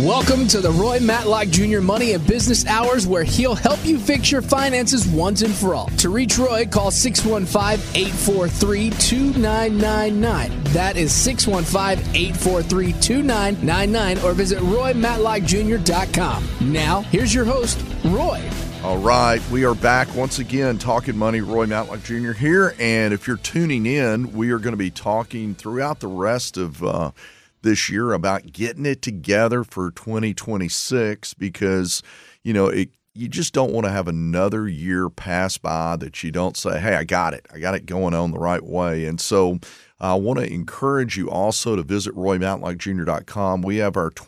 Welcome to the Roy Matlock Jr. Money and Business Hours, where he'll help you fix your finances once and for all. To reach Roy, call 615-843-2999. That is 615-843-2999, or visit RoyMatlockJr.com. Now, here's your host, Roy. All right, we are back once again talking money. Roy Matlock Jr. here, and if you're tuning in, we are going to be talking throughout the rest of this year about getting it together for 2026, because you just don't want to have another year pass by that you don't say, hey, I got it going on the right way. And so I want to encourage you also to visit RoyMatlockJr.com. We have our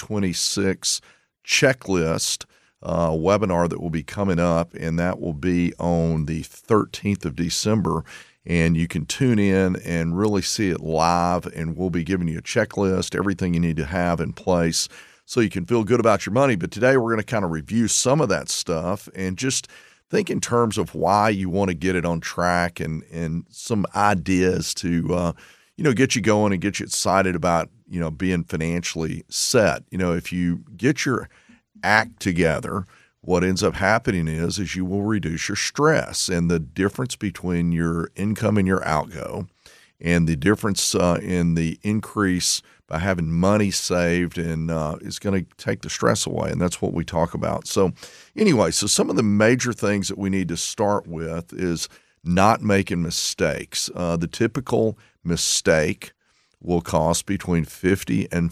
2026 checklist webinar that will be coming up, and that will be on the 13th of December. And you can tune in and really see it live, and we'll be giving you a checklist, everything you need to have in place so you can feel good about your money. But today we're going to kind of review some of that stuff and just think in terms of why you want to get it on track, and some ideas to get you going and get you excited about being financially set. If you get your act together, what ends up happening is you will reduce your stress, and the difference between your income and your outgo, and the difference in the increase by having money saved, and is going to take the stress away, and that's what we talk about. So anyway, so some of the major things that we need to start with is not making mistakes. The typical mistake will cost between $50,000 and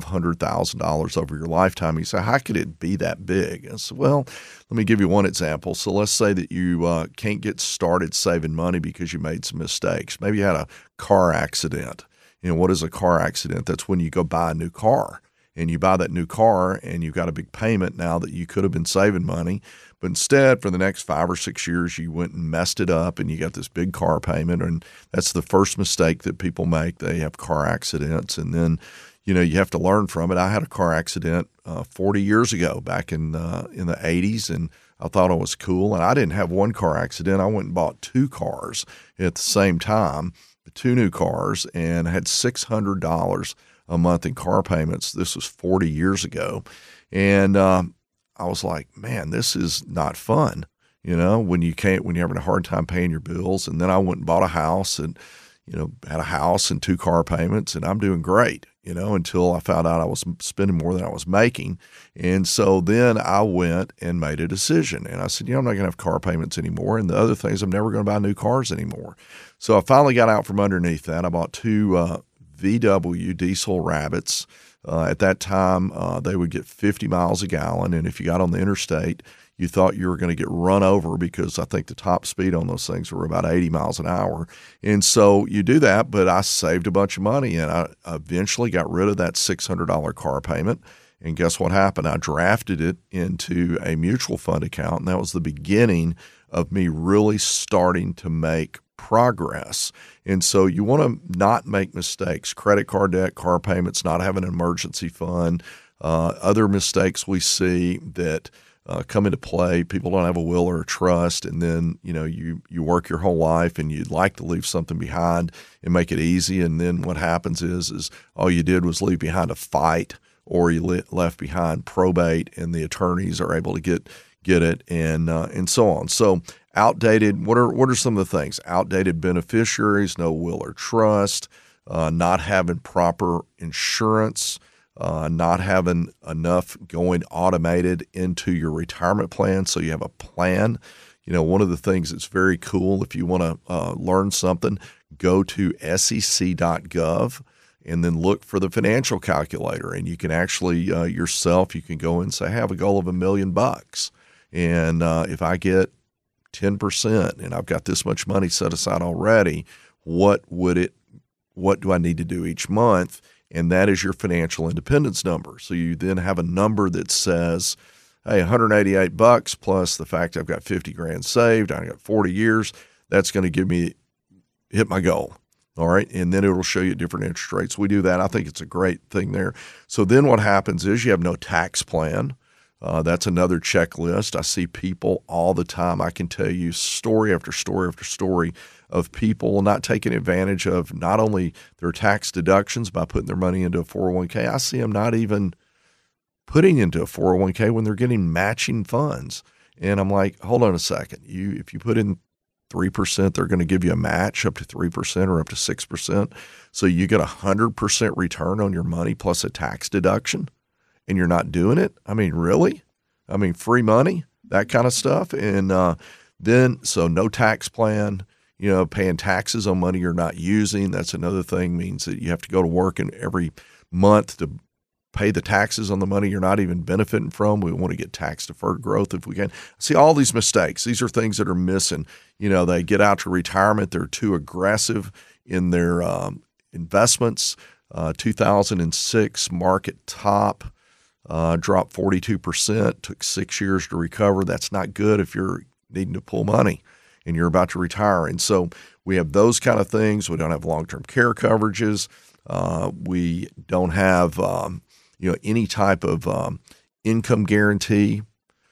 $500,000 over your lifetime. You say, how could it be that big? I said, well, let me give you one example. So let's say that you can't get started saving money because you made some mistakes. Maybe you had a car accident. What is a car accident? That's when you go buy a new car, and you buy that new car and you've got a big payment now that you could have been saving money. But instead, for the next 5 or 6 years, you went and messed it up, and you got this big car payment. And that's the first mistake that people make. They have car accidents, and then you have to learn from it. I had a car accident 40 years ago, back in the 80s, and I thought it was cool. And I didn't have one car accident. I went and bought 2 cars at the same time, 2 new cars, and I had $600 a month in car payments. This was 40 years ago, and I was like, man, this is not fun, when you're having a hard time paying your bills. And then I went and bought a house, and, had a house and 2 car payments, and I'm doing great, until I found out I was spending more than I was making. And so then I went and made a decision, and I said, I'm not going to have car payments anymore. And the other thing is I'm never going to buy new cars anymore. So I finally got out from underneath that. I bought 2 VW diesel Rabbits. At that time, they would get 50 miles a gallon, and if you got on the interstate, you thought you were going to get run over, because I think the top speed on those things were about 80 miles an hour. And so you do that, but I saved a bunch of money, and I eventually got rid of that $600 car payment. And guess what happened? I drafted it into a mutual fund account, and that was the beginning of me really starting to make progress. And so you want to not make mistakes. Credit card debt, car payments, not having an emergency fund, other mistakes we see that come into play. People don't have a will or a trust, and then you work your whole life and you'd like to leave something behind and make it easy, and then what happens is all you did was leave behind a fight, or you left behind probate, and the attorneys are able to get it, and so on. So outdated, what are some of the things? Outdated beneficiaries, no will or trust, not having proper insurance, not having enough going automated into your retirement plan so you have a plan. One of the things that's very cool, if you want to learn something, go to sec.gov and then look for the financial calculator, and you can actually yourself, you can go and say, I have a goal of $1 million. And if I get 10% and I've got this much money set aside already, what do I need to do each month? And that is your financial independence number. So you then have a number that says, hey, $188 plus the fact I've got 50 grand saved, I got 40 years, that's going to hit my goal. All right. And then it'll show you different interest rates. We do that. I think it's a great thing there. So then what happens is you have no tax plan. That's another checklist. I see people all the time. I can tell you story after story after story of people not taking advantage of not only their tax deductions by putting their money into a 401k. I see them not even putting into a 401k when they're getting matching funds. And I'm like, hold on a second. If you put in 3%, they're going to give you a match up to 3% or up to 6%. So you get 100% return on your money plus a tax deduction, and you're not doing it? I mean, really? I mean, free money, that kind of stuff. And so no tax plan, paying taxes on money you're not using. That's another thing, means that you have to go to work and every month to pay the taxes on the money you're not even benefiting from. We want to get tax deferred growth if we can. See, all these mistakes, these are things that are missing. They get out to retirement, they're too aggressive in their investments. 2006 market top dropped 42%, took 6 years to recover. That's not good if you're needing to pull money and you're about to retire. And so we have those kind of things. We don't have long-term care coverages. We don't have any type of income guarantee.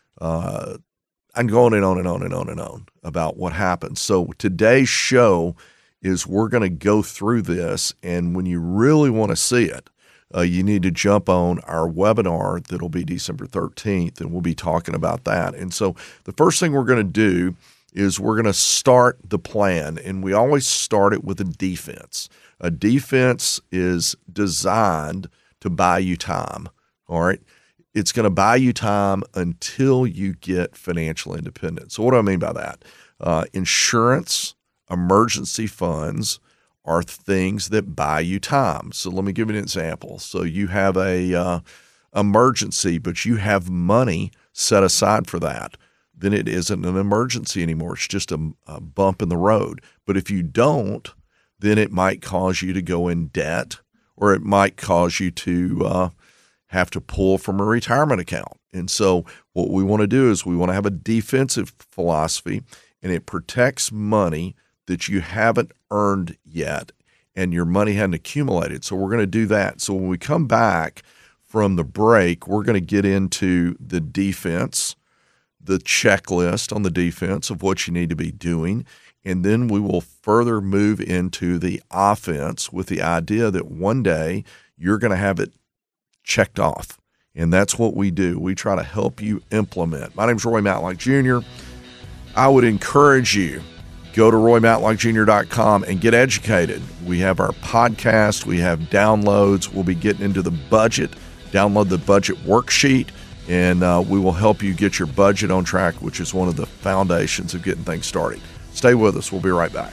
I'm going on and on and on and on about what happens. So today's show is we're going to go through this, and when you really want to see it, you need to jump on our webinar that'll be December 13th, and we'll be talking about that. And so the first thing we're going to do is we're going to start the plan, and we always start it with a defense. A defense is designed to buy you time, all right? It's going to buy you time until you get financial independence. So what do I mean by that? Insurance, emergency funds are things that buy you time. So let me give you an example. So you have a emergency, but you have money set aside for that. Then it isn't an emergency anymore. It's just a bump in the road. But if you don't, then it might cause you to go in debt, or it might cause you to have to pull from a retirement account. And so what we want to do is we want to have a defensive philosophy, and it protects money that you haven't earned yet and your money hadn't accumulated. So we're going to do that. So when we come back from the break, we're going to get into the defense, the checklist on the defense of what you need to be doing. And then we will further move into the offense with the idea that one day you're going to have it checked off. And that's what we do. We try to help you implement. My name is Roy Matlock Jr. I would encourage you, go to roymatlockjr.com and get educated. We have our podcast. We have downloads. We'll be getting into the budget. Download the budget worksheet, and we will help you get your budget on track, which is one of the foundations of getting things started. Stay with us. We'll be right back.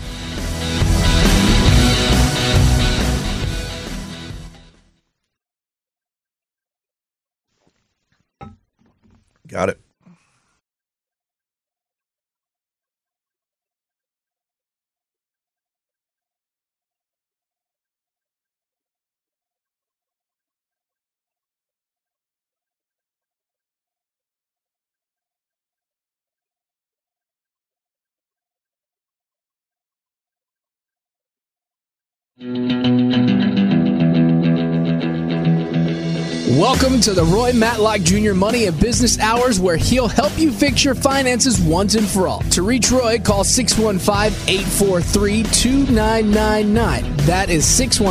Got it. Welcome to the Roy Matlock Jr. Money and Business Hours, where he'll help you fix your finances once and for all. To reach Roy, call 615-843-2999. That is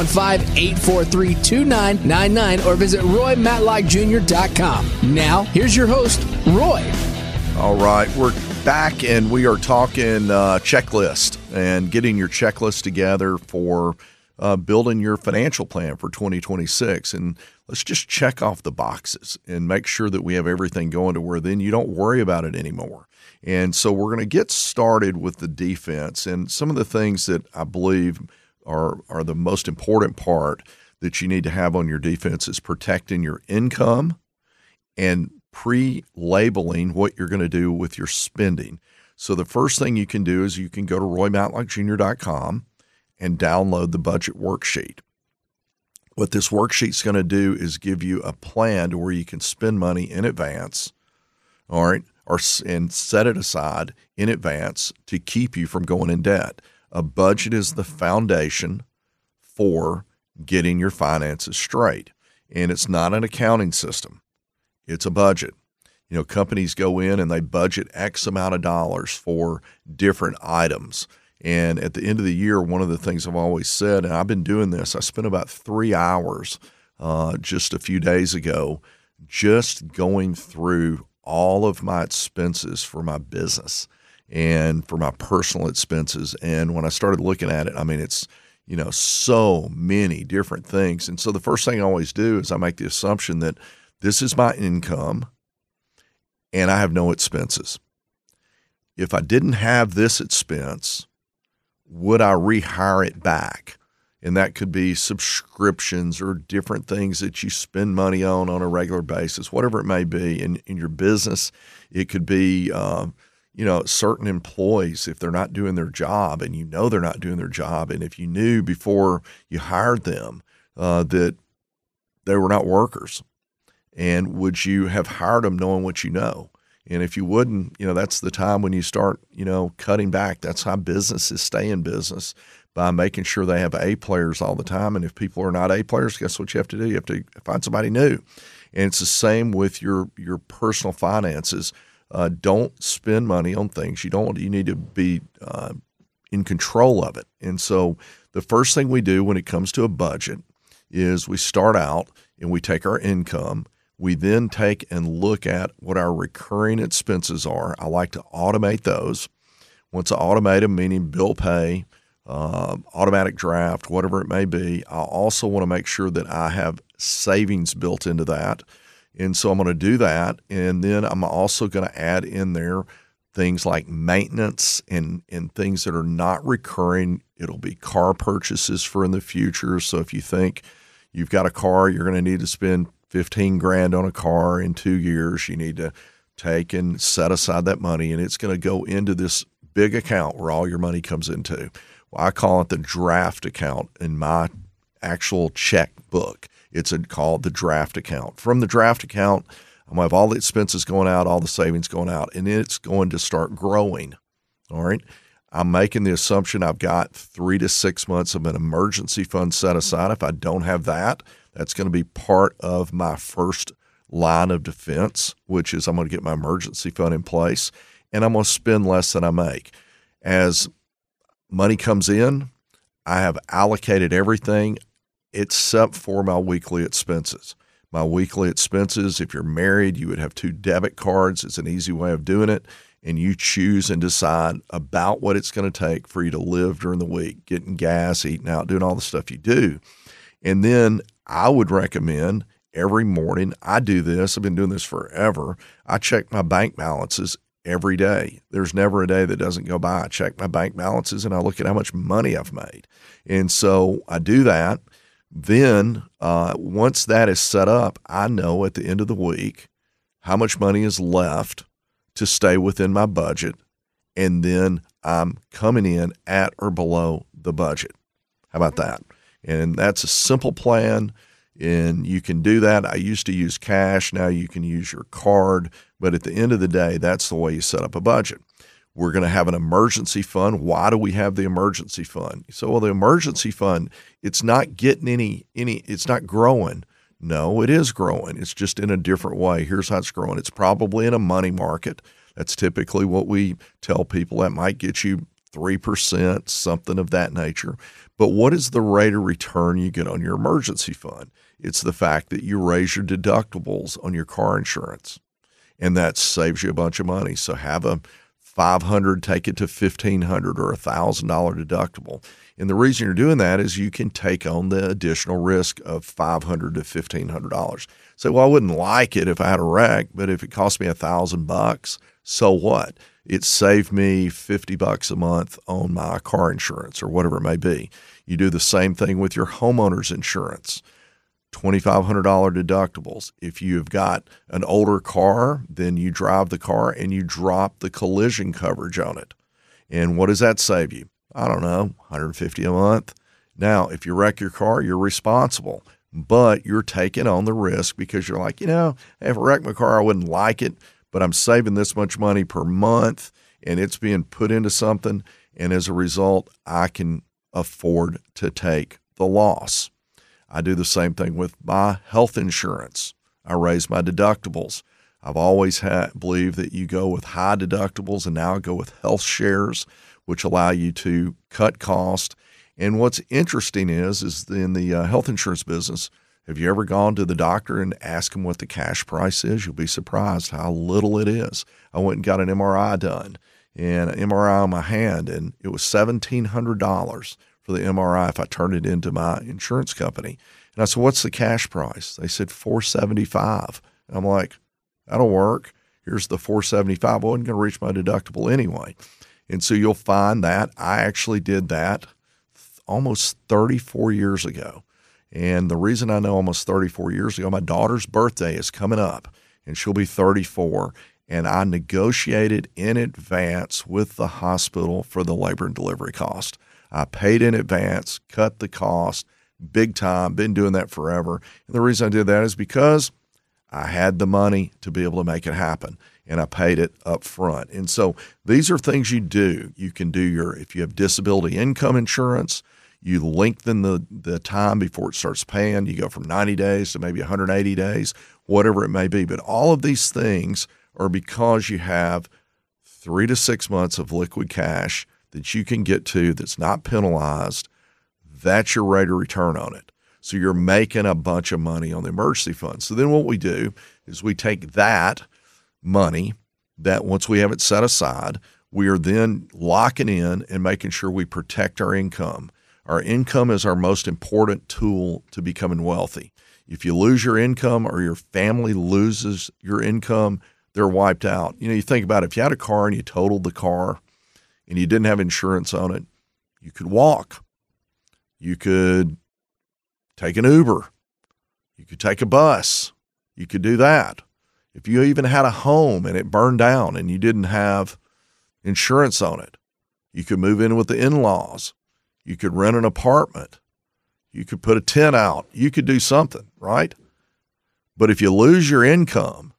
615-843-2999, or visit roymatlockjr.com. Now, here's your host, Roy. All right, we're back, and we are talking checklist and getting your checklist together for building your financial plan for 2026. And let's just check off the boxes and make sure that we have everything going to where then you don't worry about it anymore. And so we're going to get started with the defense. And some of the things that I believe are the most important part that you need to have on your defense is protecting your income and pre-labeling what you're going to do with your spending. So the first thing you can do is you can go to roymatlockjr.com and download the budget worksheet. What this worksheet's going to do is give you a plan to where you can spend money in advance, all right, and set it aside in advance to keep you from going in debt. A budget is the foundation for getting your finances straight, and it's not an accounting system. It's a budget. You know, companies go in and they budget X amount of dollars for different items. And at the end of the year, one of the things I've always said, and I've been doing this, I spent about 3 hours just a few days ago just going through all of my expenses for my business and for my personal expenses. And when I started looking at it, I mean, it's, so many different things. And so the first thing I always do is I make the assumption that this is my income and I have no expenses. If I didn't have this expense, would I rehire it back? And that could be subscriptions or different things that you spend money on a regular basis, whatever it may be. In your business, it could be, certain employees, if they're not doing their job and they're not doing their job, and if you knew before you hired them that they were not workers, and would you have hired them knowing what you know? And if you wouldn't, that's the time when you start, cutting back. That's how businesses stay in business, by making sure they have A players all the time. And if people are not A players, guess what you have to do? You have to find somebody new. And it's the same with your personal finances. Don't spend money on things you need to be in control of it. And so the first thing we do when it comes to a budget is we start out and we take our income. We then take and look at what our recurring expenses are. I like to automate those. Once I automate them, meaning bill pay, automatic draft, whatever it may be, I also want to make sure that I have savings built into that. And so I'm going to do that. And then I'm also going to add in there things like maintenance and things that are not recurring. It'll be car purchases for in the future. So if you think you've got a car, you're going to need to spend $15,000 on a car in 2 years, you need to take and set aside that money, and it's going to go into this big account where all your money comes into. Well, I call it the draft account in my actual checkbook. It's called the draft account. From the draft account, I'm going to have all the expenses going out, all the savings going out, and it's going to start growing. All right. I'm making the assumption I've got 3 to 6 months of an emergency fund set aside. If I don't have that, that's going to be part of my first line of defense, which is I'm going to get my emergency fund in place, and I'm going to spend less than I make. As money comes in, I have allocated everything except for my weekly expenses. My weekly expenses, if you're married, you would have 2 debit cards. It's an easy way of doing it. And you choose and decide about what it's going to take for you to live during the week, getting gas, eating out, doing all the stuff you do. And then I would recommend every morning, I do this, I've been doing this forever, I check my bank balances every day. There's never a day that doesn't go by. I check my bank balances and I look at how much money I've made. And so I do that. Then once that is set up, I know at the end of the week how much money is left to stay within my budget, and then I'm coming in at or below the budget. How about that? And that's a simple plan, and you can do that. I used to use cash. Now you can use your card. But at the end of the day, that's the way you set up a budget. We're going to have an emergency fund. Why do we have the emergency fund? So, well, the emergency fund, it's not getting it's not growing. No, it is growing. It's just in a different way. Here's how it's growing. It's probably in a money market. That's typically what we tell people. That might get you 3%, something of that nature. But what is the rate of return you get on your emergency fund? It's the fact that you raise your deductibles on your car insurance, and that saves you a bunch of money. So have a $500, take it to $1,500 or $1,000 deductible. And the reason you're doing that is you can take on the additional risk of $500 to $1,500. So, well, I wouldn't like it if I had a wreck, but if it cost me $1,000, so what? It saved me $50 a month on my car insurance or whatever it may be. You do the same thing with your homeowner's insurance. $2,500 deductibles. If you've got an older car, then you drive the car and you drop the collision coverage on it. And what does that save you? I don't know, $150 a month. Now, if you wreck your car, you're responsible, but you're taking on the risk because you're like, if I wreck my car, I wouldn't like it, but I'm saving this much money per month and it's being put into something. And as a result, I can afford to take the loss. I do the same thing with my health insurance. I raise my deductibles. I've always believed that you go with high deductibles, and now I go with health shares, which allow you to cut cost. And what's interesting is in the health insurance business, Have you ever gone to the doctor and asked them what the cash price is? You'll be surprised how little it is. I went and got an MRI done, and an MRI on my hand, and it was $1,700 for the MRI if I turned it into my insurance company. And I said, what's the cash price? They said $475. And I'm like, that'll work. Here's the $475. I wasn't going to reach my deductible anyway. And so you'll find that I actually did that almost 34 years ago. And the reason I know almost 34 years ago, my daughter's birthday is coming up, and she'll be 34. And I negotiated in advance with the hospital for the labor and delivery cost. I paid in advance, cut the cost, big time, been doing that forever. And the reason I did that is because I had the money to be able to make it happen, and I paid it up front. And so these are things you do. You can do if you have disability income insurance, you lengthen the time before it starts paying. You go from 90 days to maybe 180 days, whatever it may be. But all of these things are because you have 3 to 6 months of liquid cash that you can get to that's not penalized. That's your rate of return on it. So you're making a bunch of money on the emergency fund. So then what we do is we take that money, that once we have it set aside, we are then locking in and making sure we protect our income. Our income is our most important tool to becoming wealthy. If you lose your income or your family loses your income, they're wiped out. You think about it. If you had a car and you totaled the car and you didn't have insurance on it, you could walk. You could take an Uber. You could take a bus. You could do that. If you even had a home and it burned down and you didn't have insurance on it, you could move in with the in-laws. You could rent an apartment. You could put a tent out. You could do something, right? But if you lose your income,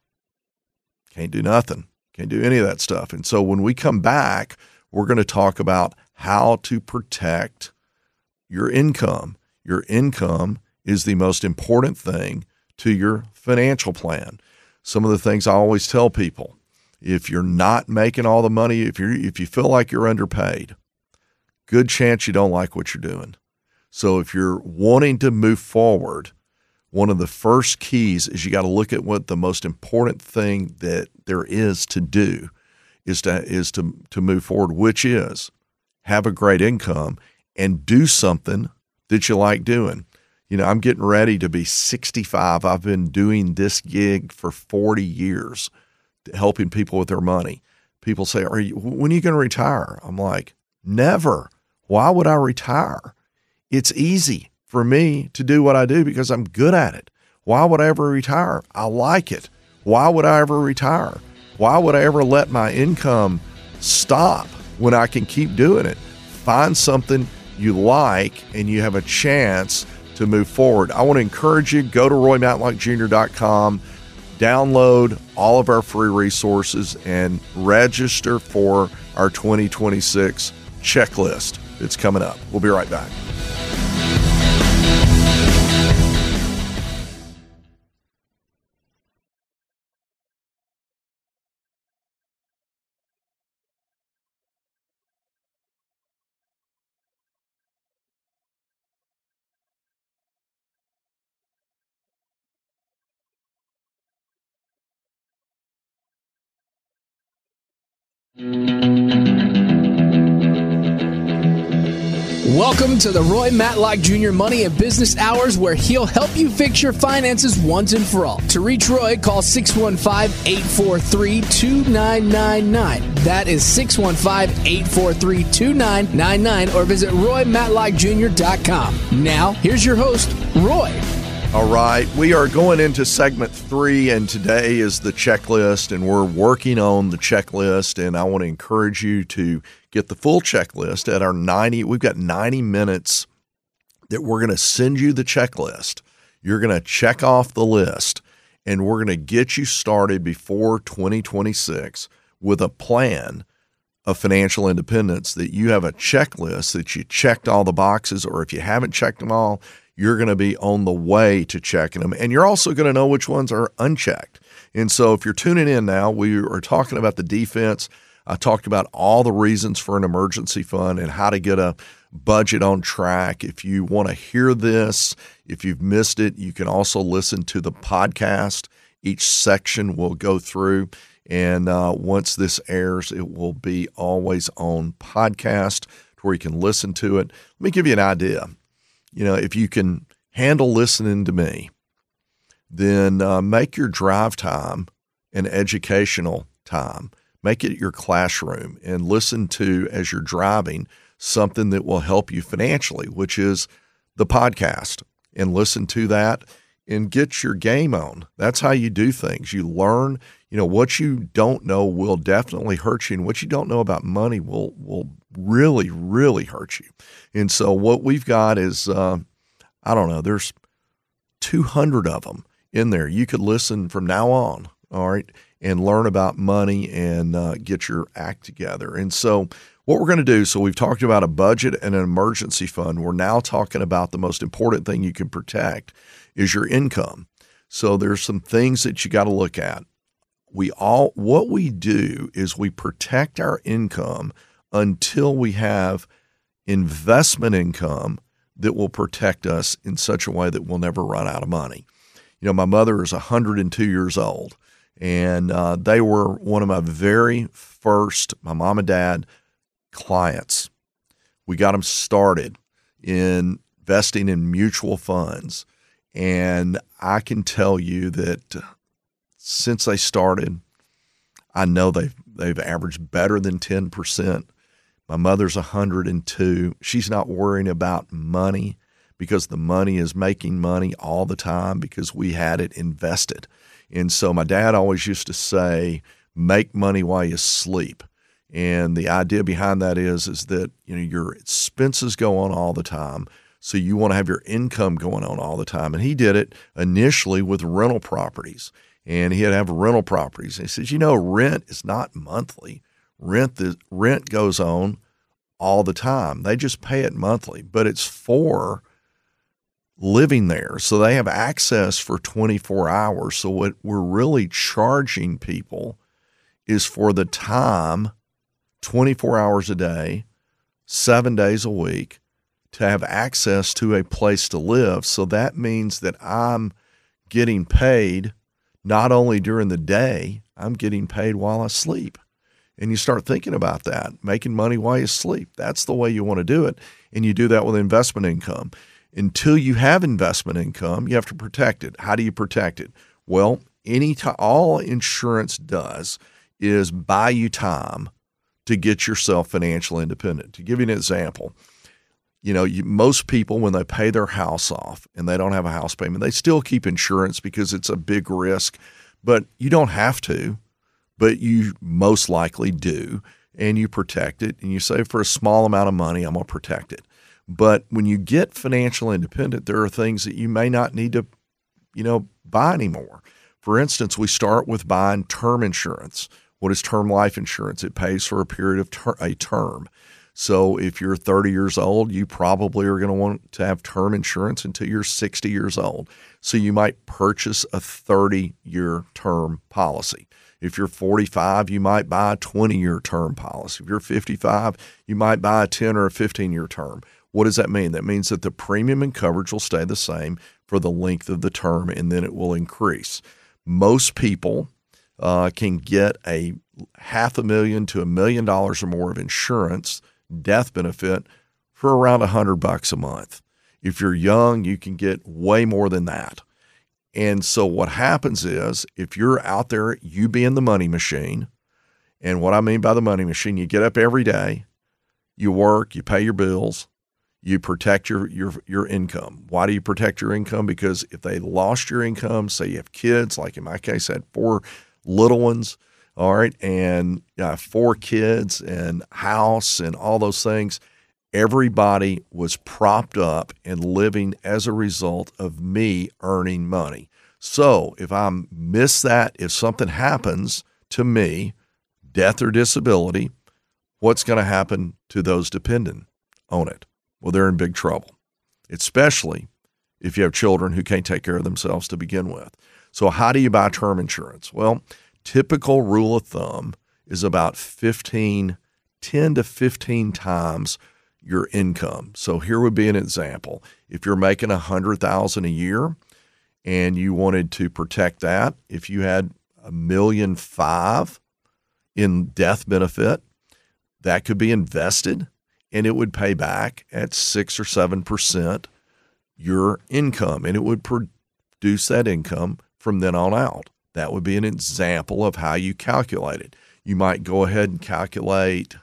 can't do nothing. Can't do any of that stuff. And so when we come back, we're going to talk about how to protect your income. Your income is the most important thing to your financial plan. Some of the things I always tell people, if you're not making all the money, if you feel like you're underpaid, good chance you don't like what you're doing. So if you're wanting to move forward, one of the first keys is you got to look at what the most important thing that there is to do is to move forward, which is have a great income and do something that you like doing. I'm getting ready to be 65. I've been doing this gig for 40 years, helping people with their money. People say, when are you going to retire? I'm like, never. Why would I retire? It's easy for me to do what I do because I'm good at it. Why would I ever retire? I like it. Why would I ever retire? Why would I ever let my income stop when I can keep doing it? Find something you like and you have a chance to move forward. I want to encourage you, go to RoyMatlockJr.com, download all of our free resources, and register for our 2026 checklist. It's coming up. We'll be right back. Welcome to the Roy Matlock Jr. Money and Business Hours, where he'll help you fix your finances once and for all. To reach Roy, call 615-843-2999. That is 615-843-2999, or visit RoyMatlockJr.com. Now, here's your host, Roy. All right, we are going into segment 3, and today is the checklist, and we're working on the checklist, and I want to encourage you to get the full checklist at our 90. We've got 90 minutes that we're going to send you the checklist. You're going to check off the list, and we're going to get you started before 2026 with a plan of financial independence, that you have a checklist that you checked all the boxes, or if you haven't checked them all, you're going to be on the way to checking them. And you're also going to know which ones are unchecked. And so if you're tuning in now, we are talking about the defense. I talked about all the reasons for an emergency fund and how to get a Budget on Track. If you want to hear this, if you've missed it, you can also listen to the podcast. Each section will go through, and once this airs, it will be always on podcast where you can listen to it. Let me give you an idea. If you can handle listening to me, then make your drive time an educational time. Make it your classroom and listen to, as you're driving, something that will help you financially, which is the podcast, and listen to that and get your game on. That's how you do things. You learn, what you don't know will definitely hurt you, and what you don't know about money will really, really hurt you. And so what we've got is, there's 200 of them in there. You could listen from now on, all right, and learn about money and get your act together. And so what we're going to do, so we've talked about a budget and an emergency fund. We're now talking about the most important thing you can protect is your income. So there's some things that you got to look at. What we do is we protect our income until we have investment income that will protect us in such a way that we'll never run out of money. My mother is 102 years old, and they were one of my very first, my mom and dad, clients. We got them started in investing in mutual funds, and I can tell you that since they started, I know they've averaged better than 10%. My mother's 102. She's not worrying about money because the money is making money all the time because we had it invested. And so my dad always used to say, make money while you sleep. And the idea behind that is that, your expenses go on all the time. So you want to have your income going on all the time. And he did it initially with rental properties. And he had to have rental properties. And he says, rent is not monthly. Rent goes on all the time. They just pay it monthly, but it's for living there. So they have access for 24 hours. So what we're really charging people is for the time, 24 hours a day, 7 days a week, to have access to a place to live. So that means that I'm getting paid not only during the day, I'm getting paid while I sleep. And you start thinking about that, making money while you sleep. That's the way you want to do it. And you do that with investment income. Until you have investment income, you have to protect it. How do you protect it? Well, all insurance does is buy you time to get yourself financially independent. To give you an example, most people, when they pay their house off and they don't have a house payment, they still keep insurance because it's a big risk, but you don't have to, but you most likely do, and you protect it, and you say, for a small amount of money, I'm going to protect it. But when you get financially independent, there are things that you may not need to, buy anymore. For instance, we start with buying term insurance. What is term life insurance? It pays for a period of a term. So if you're 30 years old, you probably are going to want to have term insurance until you're 60 years old. So you might purchase a 30-year term policy. If you're 45, you might buy a 20-year term policy. If you're 55, you might buy a 10 or a 15-year term. What does that mean? That means that the premium and coverage will stay the same for the length of the term, and then it will increase. Most people can get a $500,000 to $1 million or more of insurance, death benefit, for around $100 a month. If you're young, you can get way more than that. And so what happens is, if you're out there, you being the money machine, and what I mean by the money machine, you get up every day, you work, you pay your bills, you protect your income. Why do you protect your income? Because if they lost your income, say you have kids, like in my case, I had 4 little ones, all right, and 4 kids and house and all those things, everybody was propped up and living as a result of me earning money. So if I miss that, if something happens to me, death or disability, what's going to happen to those dependent on it? Well, they're in big trouble, especially if you have children who can't take care of themselves to begin with. So how do you buy term insurance? Well, typical rule of thumb is about 10 to 15 times your income. So here would be an example. If you're making $100,000 a year and you wanted to protect that, if you had $1.5 million in death benefit, that could be invested and it would pay back at 6 or 7% your income, and it would produce that income from then on out. That would be an example of how you calculate it. You might go ahead and calculate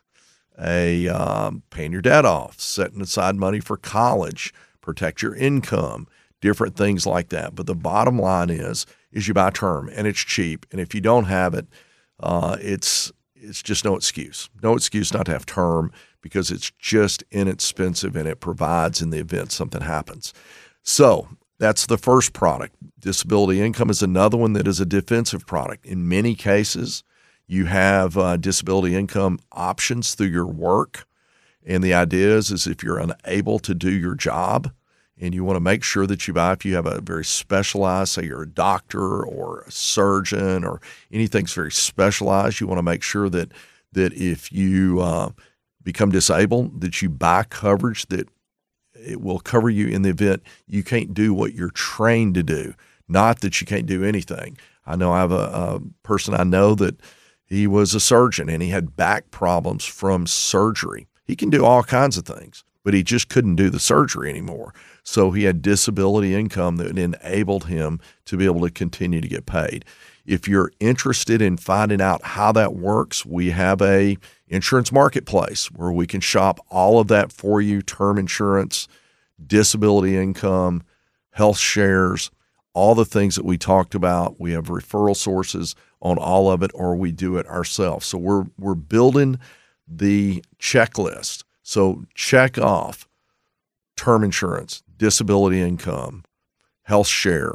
paying your debt off, setting aside money for college, protect your income, different things like that. But the bottom line is you buy term, and it's cheap. And if you don't have it, it's just no excuse. No excuse not to have term, because it's just inexpensive and it provides in the event something happens. So that's the first product. Disability income is another one that is a defensive product. In many cases, you have disability income options through your work. And the idea is if you're unable to do your job and you want to make sure that you buy, if you have a very specialized, say you're a doctor or a surgeon or anything's very specialized, you want to make sure that if you become disabled, that you buy coverage that it will cover you in the event you can't do what you're trained to do, not that you can't do anything. I know I have a person I know that he was a surgeon and he had back problems from surgery. He can do all kinds of things, but he just couldn't do the surgery anymore. So he had disability income that enabled him to be able to continue to get paid. If you're interested in finding out how that works, we have a insurance marketplace where we can shop all of that for you: term insurance, disability income, health shares, all the things that we talked about. We have referral sources on all of it, or we do it ourselves. So we're building the checklist. So check off term insurance, disability income, health share,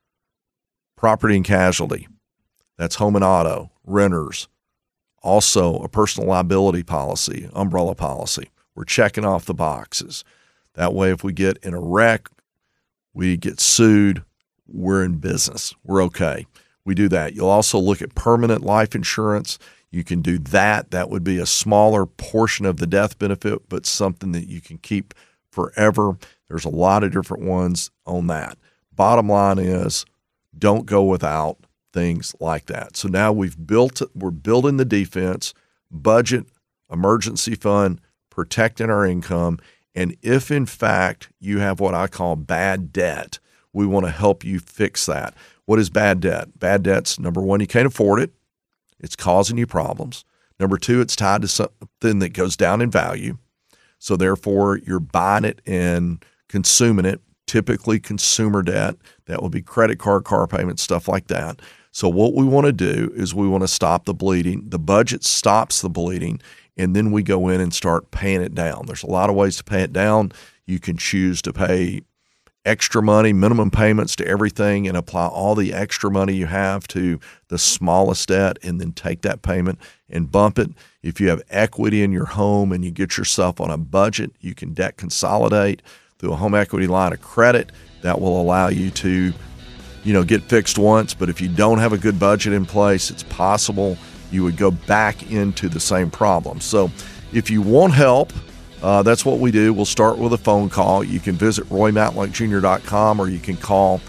property and casualty. That's home and auto, renters, also a personal liability policy, umbrella policy. We're checking off the boxes. That way, if we get in a wreck, we get sued, we're in business. We're okay. We do that. You'll also look at permanent life insurance. You can do that. That would be a smaller portion of the death benefit, but something that you can keep forever. There's a lot of different ones on that. Bottom line is, don't go without things like that. So now we're building the defense, budget, emergency fund, protecting our income. And if in fact you have what I call bad debt, we want to help you fix that. What is bad debt? Bad debt's, number one, you can't afford it. It's causing you problems. Number two, it's tied to something that goes down in value. So therefore, you're buying it and consuming it, typically consumer debt. That would be credit card, car payments, stuff like that. So what we want to do is we want to stop the bleeding. The budget stops the bleeding, and then we go in and start paying it down. There's a lot of ways to pay it down. You can choose to pay extra money, minimum payments to everything, and apply all the extra money you have to the smallest debt, and then take that payment and bump it. If you have equity in your home and you get yourself on a budget, you can debt consolidate through a home equity line of credit. That will allow you to, get fixed once. But if you don't have a good budget in place, it's possible you would go back into the same problem. So if you want help, that's what we do. We'll start with a phone call. You can visit RoyMatlockJr.com, or you can call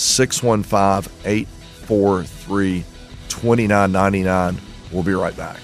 615-843-2999. We'll be right back.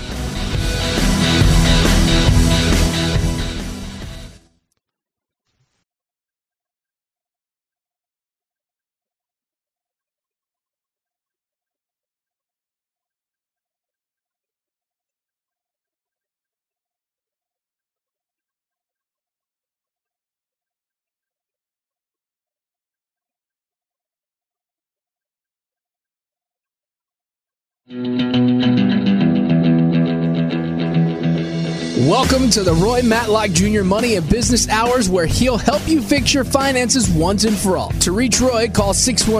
Welcome to the Roy Matlock Jr. Money and Business Hours, where he'll help you fix your finances once and for all. To reach Roy, call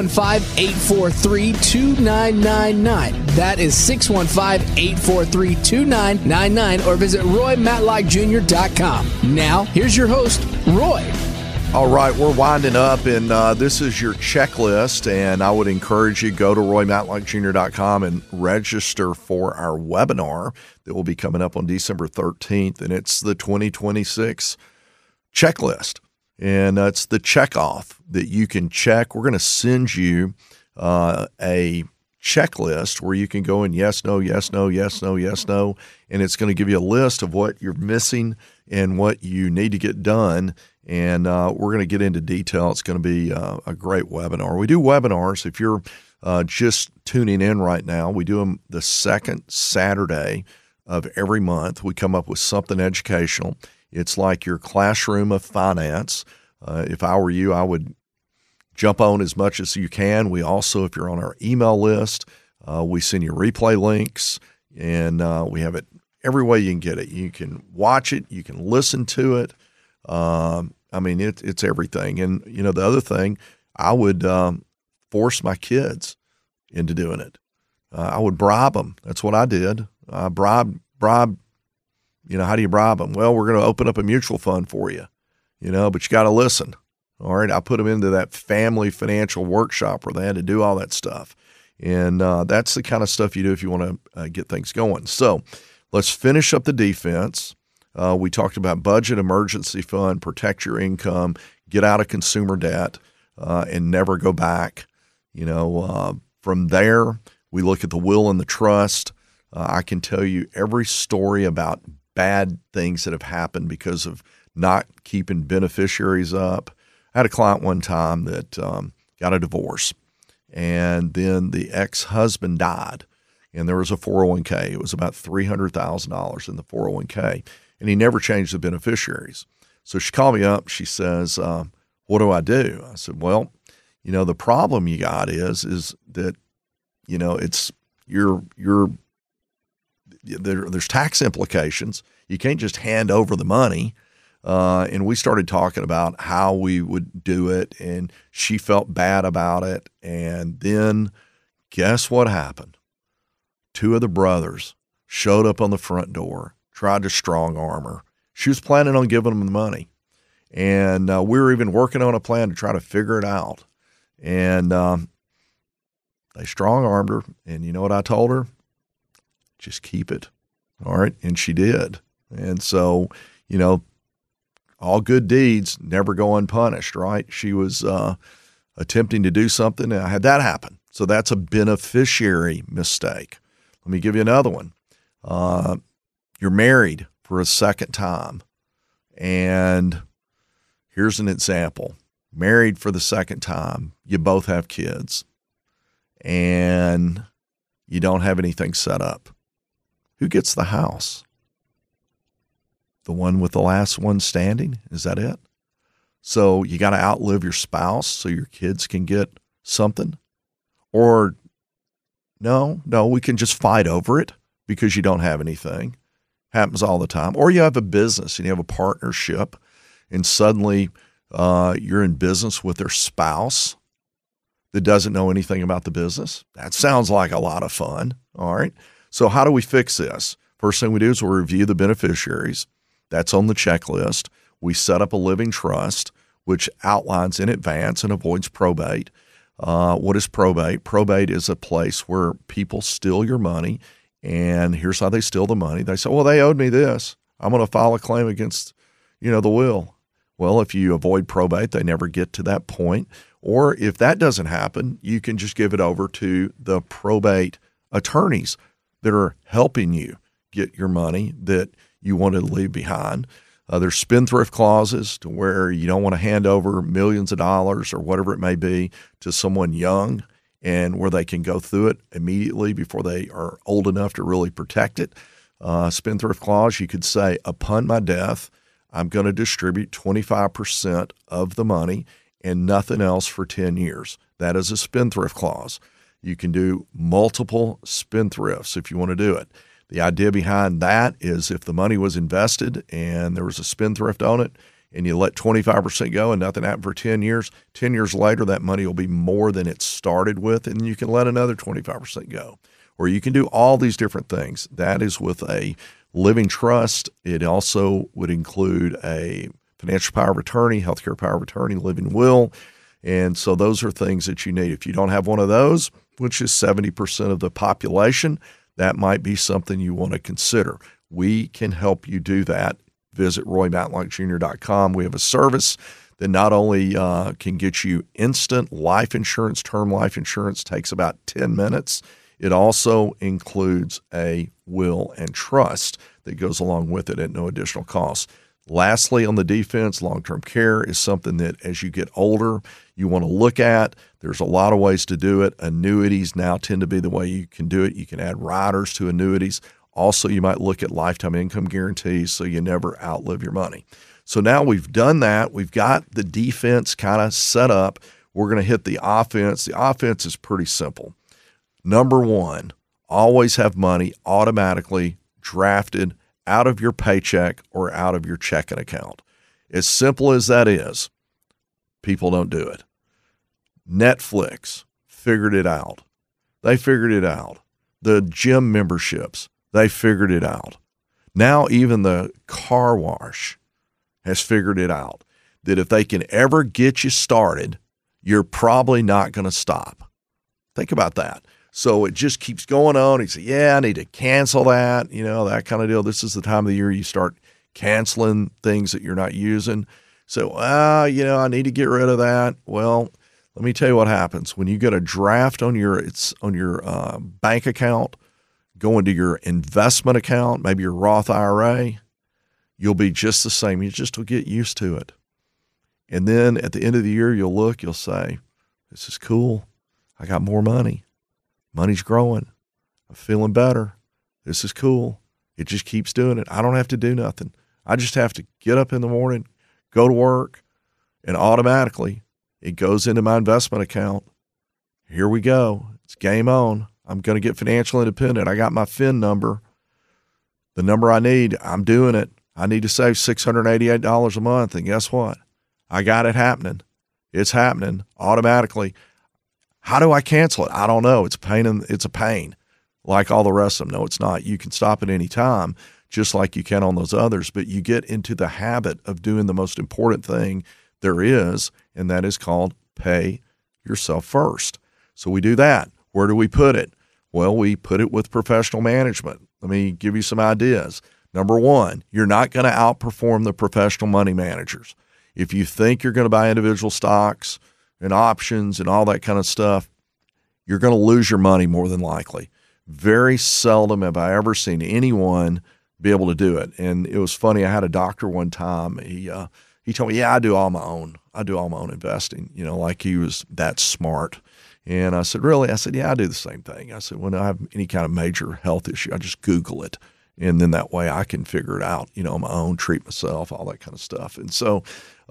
615-843-2999. That is 615-843-2999, or visit RoyMatlockJr.com. Now, here's your host, Roy. All right, we're winding up, and this is your checklist, and I would encourage you to go to RoyMatlockJr.com and register for our webinar that will be coming up on December 13th, and it's the 2026 checklist, and it's the check-off that you can check. We're going to send you a checklist where you can go in yes, no, yes, no, yes, no, yes, no, and it's going to give you a list of what you're missing and what you need to get done. And we're going to get into detail. It's going to be a great webinar. We do webinars. If you're just tuning in right now, we do them the second Saturday of every month. We come up with something educational. It's like your classroom of finance. If I were you, I would jump on as much as you can. We also, if you're on our email list, we send you replay links, and we have it every way you can get it. You can watch it. You can listen to it. I mean, it's everything. And, you know, the other thing, I would force my kids into doing it. I would bribe them. That's what I did. Bribe, you know, how do you bribe them? Well, we're going to open up a mutual fund for you, you know, but you got to listen. All right. I put them into that family financial workshop where they had to do all that stuff. And that's the kind of stuff you do if you want to get things going. So let's finish up the defense. We talked about budget, emergency fund, protect your income, get out of consumer debt, and never go back. You know, from there, we look at the will and the trust. I can tell you every story about bad things that have happened because of not keeping beneficiaries up. I had a client one time that got a divorce, and then the ex-husband died, and there was a 401k. It was about $300,000 in the 401k. And he never changed the beneficiaries. So she called me up. She says, what do I do? I said, well, you know, the problem you got is that, you know, it's there's tax implications. You can't just hand over the money. And we started talking about how we would do it, and she felt bad about it. And then guess what happened? Two of the brothers showed up on the front door, tried to strong arm her. She was planning on giving them the money. And we were even working on a plan to try to figure it out. And they strong armed her. And you know what I told her? Just keep it. All right. And she did. And so, you know, all good deeds never go unpunished, right? She was attempting to do something, and I had that happen. So that's a beneficiary mistake. Let me give you another one. You're married for a second time, and here's an example. Married for the second time, you both have kids, and you don't have anything set up. Who gets the house? The one with the last one standing? Is that it? So you got to outlive your spouse so your kids can get something? Or no, we can just fight over it because you don't have anything. Happens all the time. Or you have a business and you have a partnership, and suddenly you're in business with their spouse that doesn't know anything about the business. That sounds like a lot of fun. All right. So how do we fix this? First thing we do is we review the beneficiaries. That's on the checklist. We set up a living trust, which outlines in advance and avoids probate. What is probate? Probate is a place where people steal your money. And here's how they steal the money. They say, well, they owed me this. I'm going to file a claim against, the will. Well, if you avoid probate, they never get to that point. Or if that doesn't happen, you can just give it over to the probate attorneys that are helping you get your money that you wanted to leave behind. There's spendthrift clauses to where you don't want to hand over millions of dollars or whatever it may be to someone young, and where they can go through it immediately before they are old enough to really protect it. Spendthrift clause, you could say, upon my death, I'm going to distribute 25% of the money and nothing else for 10 years. That is a spendthrift clause. You can do multiple spendthrifts if you want to do it. The idea behind that is if the money was invested and there was a spendthrift on it, and you let 25% go and nothing happened for 10 years, 10 years later, that money will be more than it started with, and you can let another 25% go. Or you can do all these different things. That is with a living trust. It also would include a financial power of attorney, healthcare power of attorney, living will. And so those are things that you need. If you don't have one of those, which is 70% of the population, that might be something you want to consider. We can help you do that. Visit RoyMatlockJr.com. We have a service that not only can get you instant life insurance, term life insurance, takes about 10 minutes. It also includes a will and trust that goes along with it at no additional cost. Lastly, on the defense, long-term care is something that as you get older, you want to look at. There's a lot of ways to do it. Annuities now tend to be the way you can do it. You can add riders to annuities. Also, you might look at lifetime income guarantees so you never outlive your money. So now we've done that. We've got the defense kind of set up. We're going to hit the offense. The offense is pretty simple. Number one, always have money automatically drafted out of your paycheck or out of your checking account. As simple as that is, people don't do it. Netflix figured it out. They figured it out. The gym memberships, they figured it out. Now even the car wash has figured it out, that if they can ever get you started, you're probably not going to stop. Think about that. So it just keeps going on. You say, yeah, I need to cancel that, that kind of deal. This is the time of the year you start canceling things that you're not using. So, I need to get rid of that. Well, let me tell you what happens. When you get a draft on your bank account, go into your investment account, maybe your Roth IRA, you'll be just the same. You just will get used to it. And then at the end of the year, you'll say, this is cool. I got more money. Money's growing. I'm feeling better. This is cool. It just keeps doing it. I don't have to do nothing. I just have to get up in the morning, go to work, and automatically it goes into my investment account. Here we go. It's game on. I'm going to get financial independent. I got my FIN number. The number I need, I'm doing it. I need to save $688 a month. And guess what? I got it happening. It's happening automatically. How do I cancel it? I don't know. It's a pain like all the rest of them. No, it's not. You can stop at any time, just like you can on those others, but you get into the habit of doing the most important thing there is, and that is called pay yourself first. So we do that. Where do we put it? Well, we put it with professional management. Let me give you some ideas. Number one, you're not going to outperform the professional money managers. If you think you're going to buy individual stocks and options and all that kind of stuff, you're going to lose your money more than likely. Very seldom have I ever seen anyone be able to do it. And it was funny. I had a doctor one time. He told me, yeah, I do all my own investing, like he was that smart. And I said, really? I said, yeah, I do the same thing. I said, when I have any kind of major health issue, I just Google it. And then that way I can figure it out, on my own, treat myself, all that kind of stuff. And so,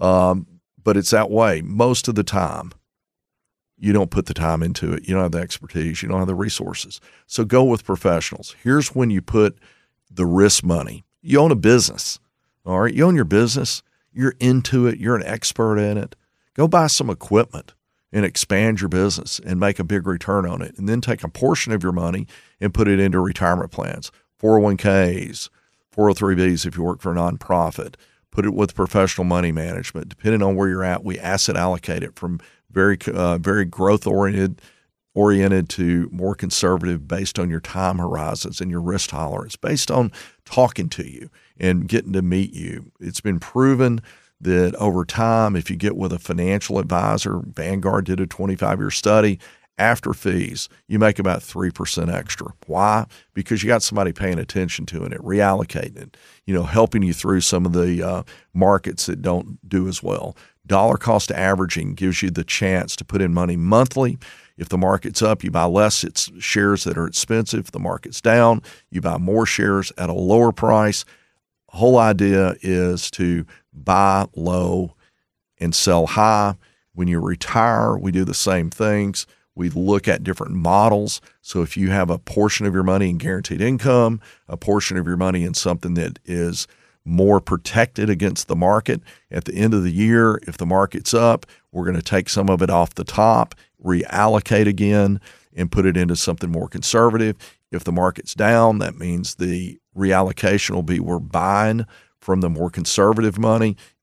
but it's that way. Most of the time, you don't put the time into it. You don't have the expertise. You don't have the resources. So go with professionals. Here's when you put the risk money. You own a business, all right? You own your business. You're into it. You're an expert in it. Go buy some equipment and expand your business and make a big return on it. And then take a portion of your money and put it into retirement plans, 401ks, 403bs if you work for a nonprofit. Put it with professional money management. Depending on where you're at, we asset allocate it from very growth oriented to more conservative based on your time horizons and your risk tolerance, based on talking to you and getting to meet you. It's been proven that over time, if you get with a financial advisor, Vanguard did a 25-year study, after fees, you make about 3% extra. Why? Because you got somebody paying attention to it, reallocating it, helping you through some of the markets that don't do as well. Dollar cost averaging gives you the chance to put in money monthly. If the market's up, you buy less shares that are expensive. If the market's down, you buy more shares at a lower price. The whole idea is to buy low and sell high. When you retire, we do the same things. We look at different models. So if you have a portion of your money in guaranteed income, a portion of your money in something that is more protected against the market, at the end of the year, if the market's up, we're going to take some of it off the top, reallocate again, and put it into something more conservative. If the market's down, that means the reallocation will be we're buying from the more conservative money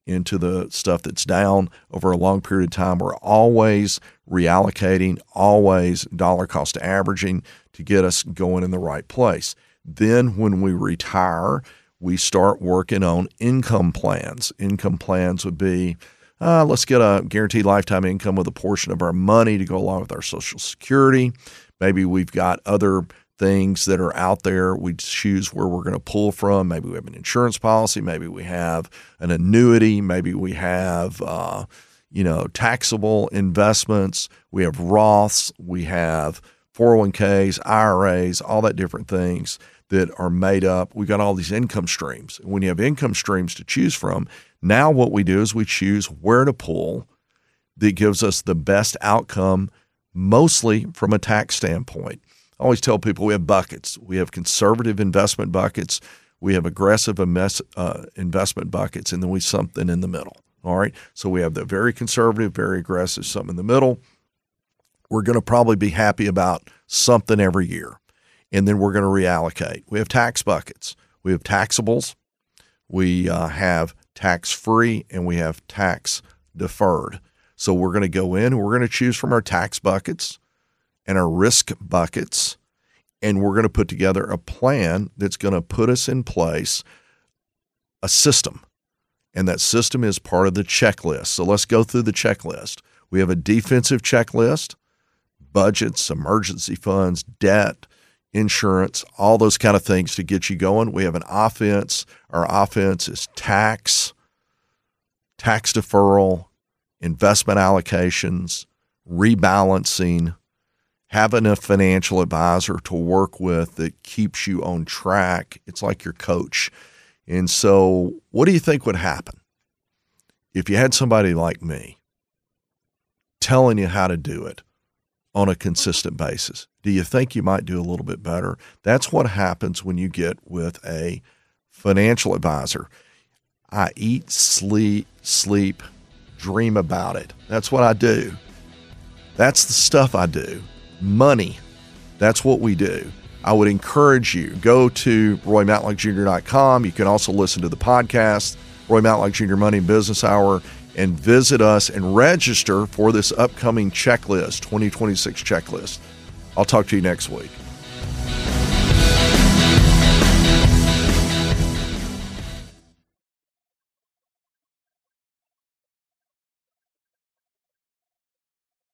into the stuff that's down over a long period of time. We're always reallocating, always dollar cost averaging to get us going in the right place. Then when we retire, we start working on income plans. Income plans would be, let's get a guaranteed lifetime income with a portion of our money to go along with our Social Security. Maybe we've got other things that are out there. We choose where we're going to pull from. Maybe we have an insurance policy. Maybe we have an annuity. Maybe we have, taxable investments. We have Roths. We have 401ks, IRAs, all that different things that are made up. We've got all these income streams. When you have income streams to choose from, now what we do is we choose where to pull that gives us the best outcome, mostly from a tax standpoint. I always tell people we have buckets. We have conservative investment buckets. We have aggressive investment buckets, and then we have something in the middle. All right. So we have the very conservative, very aggressive, something in the middle. We're going to probably be happy about something every year, and then we're going to reallocate. We have tax buckets. We have taxables. We have tax-free, and we have tax-deferred. So we're going to go in and we're going to choose from our tax buckets and our risk buckets, and we're going to put together a plan that's going to put us in place a system. And that system is part of the checklist. So let's go through the checklist. We have a defensive checklist, budgets, emergency funds, debt, insurance, all those kind of things to get you going. We have an offense. Our offense is tax deferral, investment allocations, rebalancing, having a financial advisor to work with that keeps you on track. It's like your coach. And so what do you think would happen if you had somebody like me telling you how to do it on a consistent basis? Do you think you might do a little bit better? That's what happens when you get with a financial advisor. I eat, sleep, dream about it. That's what I do. That's the stuff I do. Money, that's what we do. I would encourage you, go to RoyMatlockJr.com. You can also listen to the podcast, Roy Matlock Jr. Money and Business Hour, and visit us and register for this upcoming checklist, 2026 checklist. I'll talk to you next week.